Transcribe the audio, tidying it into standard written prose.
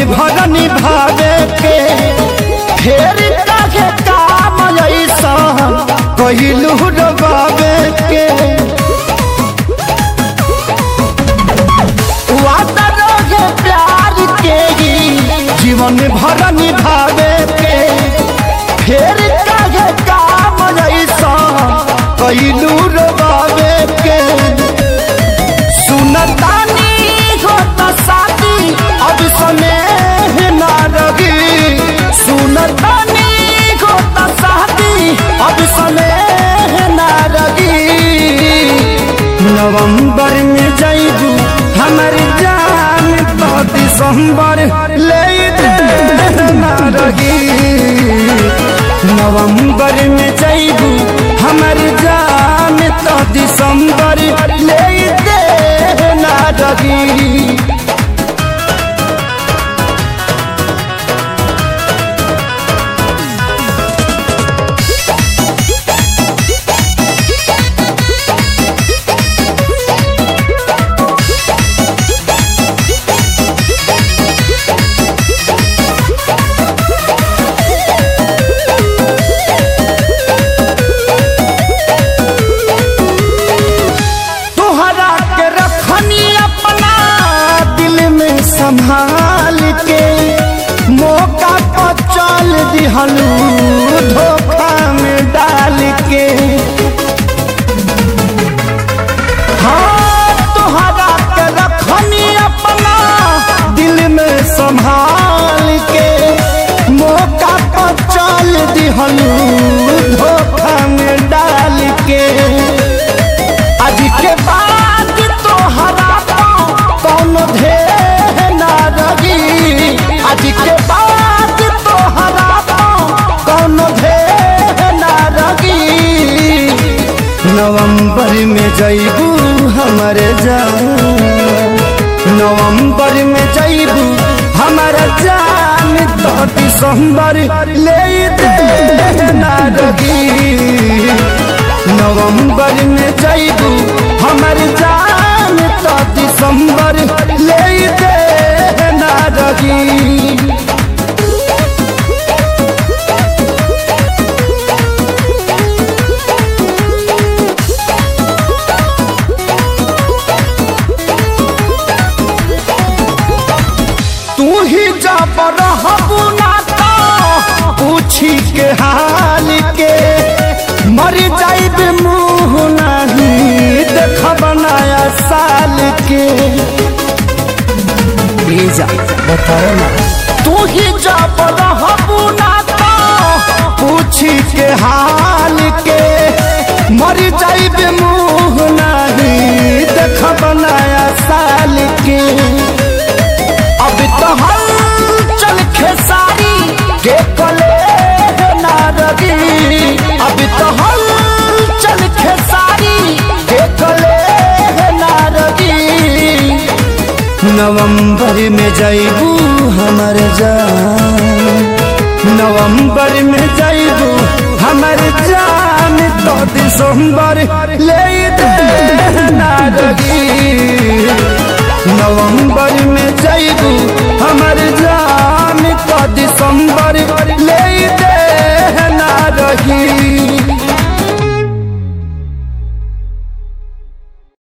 भर निभावे के फेर काहे काम ऐसा कहिलू डबावे के वादा रहे प्यार के जीवन भर निभावे के फेर काहे काम ऐसा कहिलू डबावे के सुनतानी होता शादी अब समय ना रही सुनतानी होता शादी अब समय ना रही नवंबर में जाइबू हमर जान तो दिसंबर ले दे ना रही नवंबर में जाइबू हमर जान तो दिसंबर ले दे ना रही संभाल के मौका पर चल दिहलू धोखा में डाल के हाँ तुहरा के रखनी अपना दिल में संभाल के मौका पर चल दिहलू धोखा में डाल के आज के बाद तोहरा कौन ढेर आज के बाद तोहरा कौन भेद ना रही नवंबर में जाइबू हमारे जान नवंबर में जाइबू हमारा जान तो दिसंबर ले दे ना रही नवंबर में जाइबू हमारे जान तो दिसंबर ले दे ना रही तू ही जब रहबू ना तो पूछी के हाल के मर जाइब मुँह नहीं देखब नया साल के बताओ ना तू ही जब रहबू ना तो पूछी के हाल के मर जाइब मुँह नहीं देखब नया साल के अब तो हलचल खेसारी के कले ना रही अब तो हलचल खेसारी के कले ना रही नवंबर में जाइबू हमर जान नवंबर में जाइबू हमर जान तो दिसंबर ले दे ना रही नवंबर में जाइबू